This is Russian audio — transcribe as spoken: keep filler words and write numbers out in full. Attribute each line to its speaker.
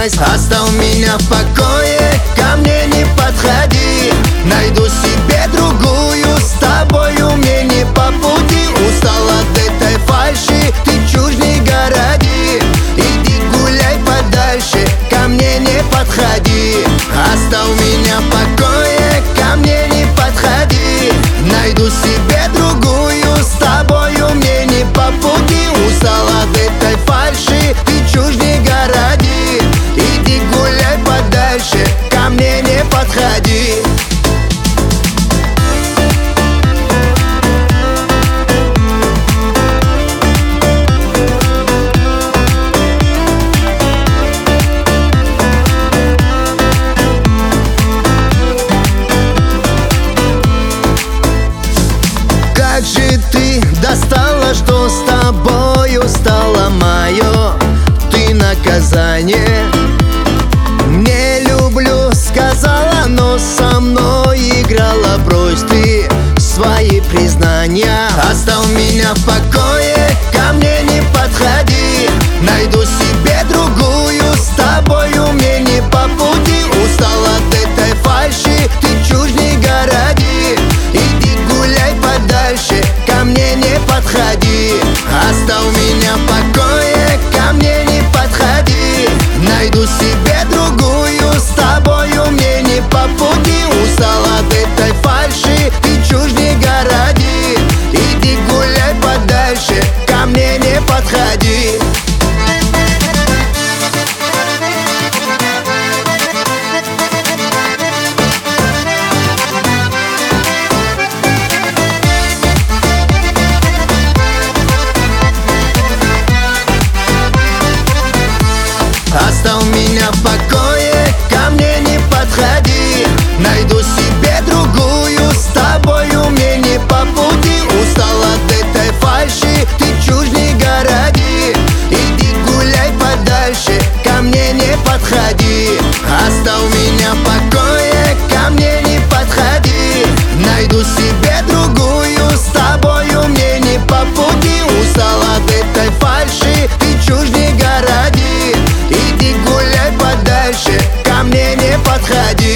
Speaker 1: влюбленность. Оставь меня в покое, ко мне не подходи. Найду себе другую, с тобою мне не по пути. Устал от этой фальши, ты чушь не городи. Иди гуляй подальше, ко мне не подходи. Оставь меня в покое, ко мне не подходи. Найду себе другую, с тобою мне не по пути. Устал от этой фальши, ты чушь не городи. Иди гуляй подальше, ко мне не подходи. Как же ты достала, что с тобою стало мое ты наказание. Не люблю, сказала, но со мной играла. Брось ты свои признания. Оставь меня в покое, ко мне не подходи. Найду себе другую, с тобою мне не по пути. Устал от этой фальши, ты чушь не городи. Иди гуляй подальше, ко мне не подходи. Оставь меня в покое, ко мне не подходи. Найду себе другую, с тобою мне не по пути. Устал от этой фальши, ты чушь не городи. Иди гуляй подальше, ко мне не подходи. Оставь меня в покое, ко мне не подходи. Найду себе другую, с тобою мне не по пути. Устал от этой фальши, ты чушь не городи. Иди гуляй подальше, ко мне не подходи. Оставь меня в покое, ко мне не подходи. Найду себе другую, с тобою мне не по пути. Устал от этой фальши, ты чушь не городи. Иди гуляй подальше, ко мне не подходи.